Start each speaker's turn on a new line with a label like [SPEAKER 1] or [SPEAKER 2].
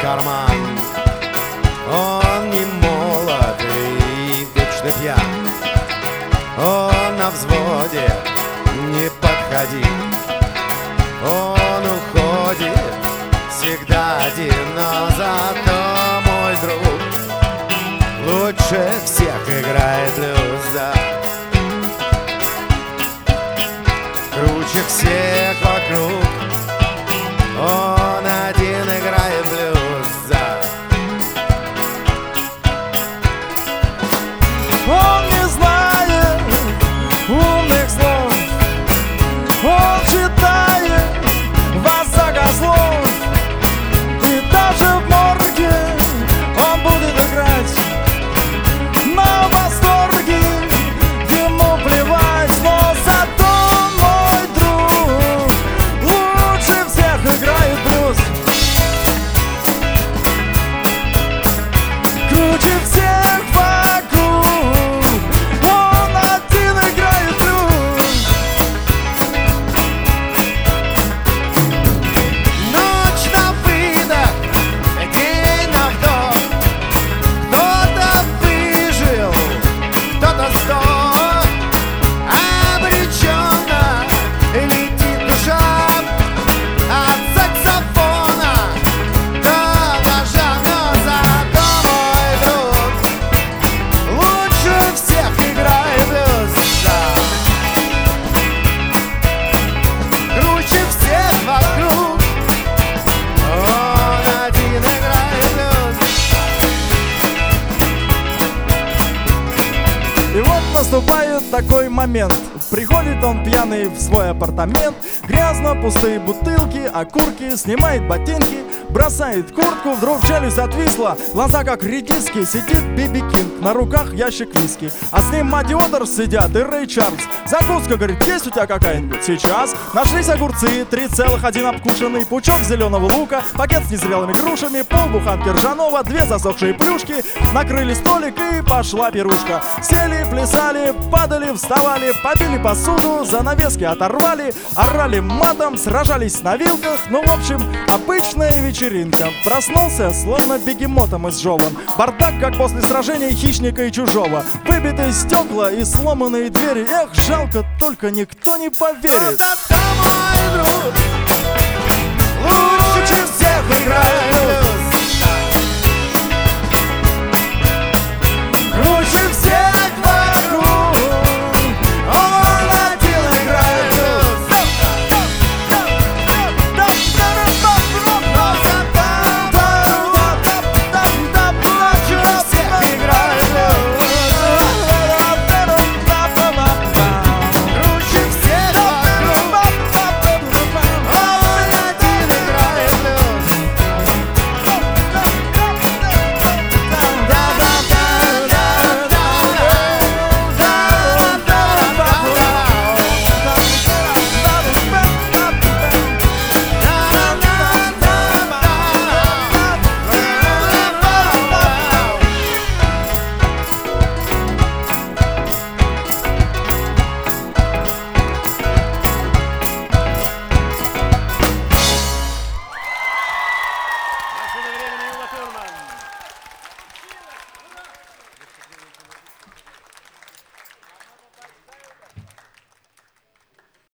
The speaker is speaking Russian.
[SPEAKER 1] карман. Он не молод и вечно пьян. Он на взводе, не подходи. Он уходит всегда один, но зато мой друг лучше всех играет блюз, да. Круче всех вокруг, он один играет блюз, да.
[SPEAKER 2] Он не знает умных слов, он считает вас за козлов. И даже в морге он будет играть на восторге, ему плевать. Но зато мой друг лучше всех играет блюз. Круче всех вокруг, он один играет блюз.
[SPEAKER 1] Ночь на выдох, день на вдох. Кто-то выжил, кто-то сдох. Обреченно летит душа от саксофона до ножа. Но зато мой друг лучше всех играет блюз, да. Круче всех вокруг, он один играет блюз.
[SPEAKER 2] И вот наступает такой момент. Приходит он пьяный в свой апартамент. Грязно, пустые бутылки, окурки. Снимает ботинки, бросает куртку. Вдруг челюсть отвисла, глаза как редиски. Сидит Биби Кинг, на руках ящик виски. А с ним Мадди Уотерс сидят и Рэй Чарльз. Закуска, говорит, есть у тебя какая-нибудь? Сейчас. Нашлись огурцы, 3,1 обкушенный, пучок зеленого лука, пакет с незрелыми грушами, полбуханки ржаного, 2 засохшие плюшки. Накрыли столик и пошла пирушка. Сели, плясали, падали, вставали, побили посуду, занавески оторвали, орали матом, сражались на вилках. Ну, в общем, обычная вечеринка. Проснулся, словно бегемотом изжеван. Бардак, как после сражения хищника и чужого. Выбитые стекла и сломанные двери. Эх, жалко, только никто не поверит.
[SPEAKER 1] Зато мой друг лучше всех играет блюз.